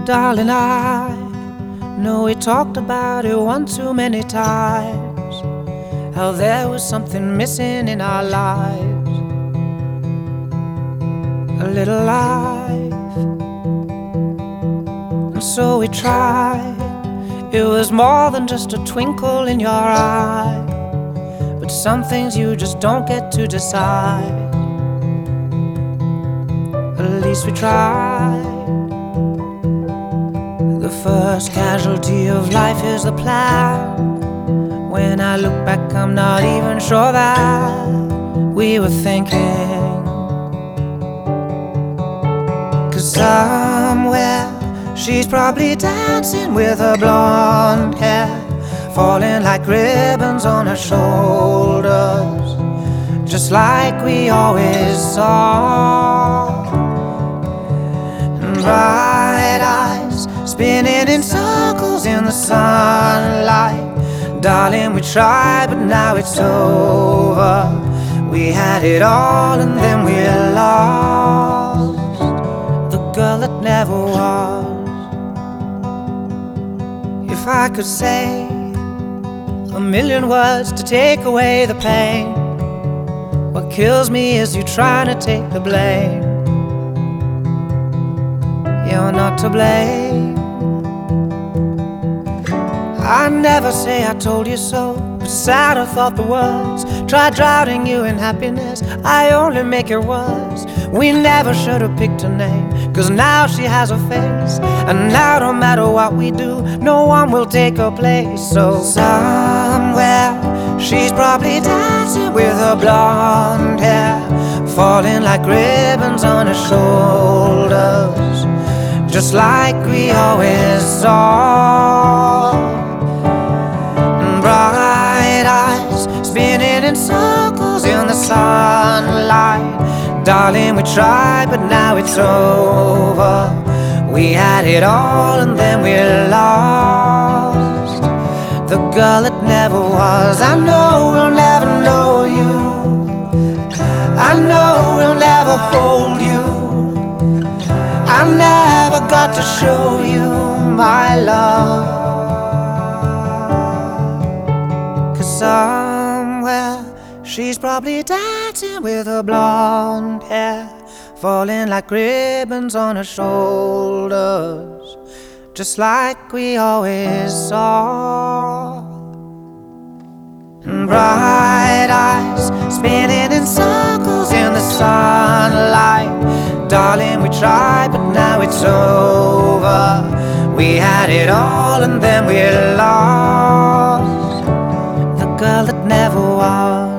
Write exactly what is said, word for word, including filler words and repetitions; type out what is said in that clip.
Darling, I know we talked about it one too many times, how there was something missing in our lives. A little life. And so we tried. It was more than just a twinkle in your eye, but some things you just don't get to decide. At least we tried. The first casualty of life is the plan. When I look back, I'm not even sure that we were thinking. 'Cause somewhere she's probably dancing with her blonde hair falling like ribbons on her shoulders, just like we always saw. And bright eyes spinning in circles in the sunlight. Darling, we tried, but now it's over. We had it all and then we lost the girl that never was. If I could say a million words to take away the pain, what kills me is you trying to take the blame. You're not to blame. I never say I told you so, but sad I thought the words. Tried drowning you in happiness, I only make it worse. We never should have picked a name, 'cause now she has a face, and now no matter what we do, no one will take her place. So somewhere she's probably dancing with her blonde hair falling like ribbons on her shoulders, just like we always saw. Bright eyes spinning in circles in the sunlight. Darling, we tried, but now it's over. We had it all and then we lost the girl that never was. I know we'll never know you, I know we'll never hold you, I never got to show you my love. Somewhere she's probably dancing with her blonde hair falling like ribbons on her shoulders, just like we always saw. And bright eyes spinning in circles in the sunlight. Darling, we tried, but now it's over. We had it all and then we lost the girl that never was.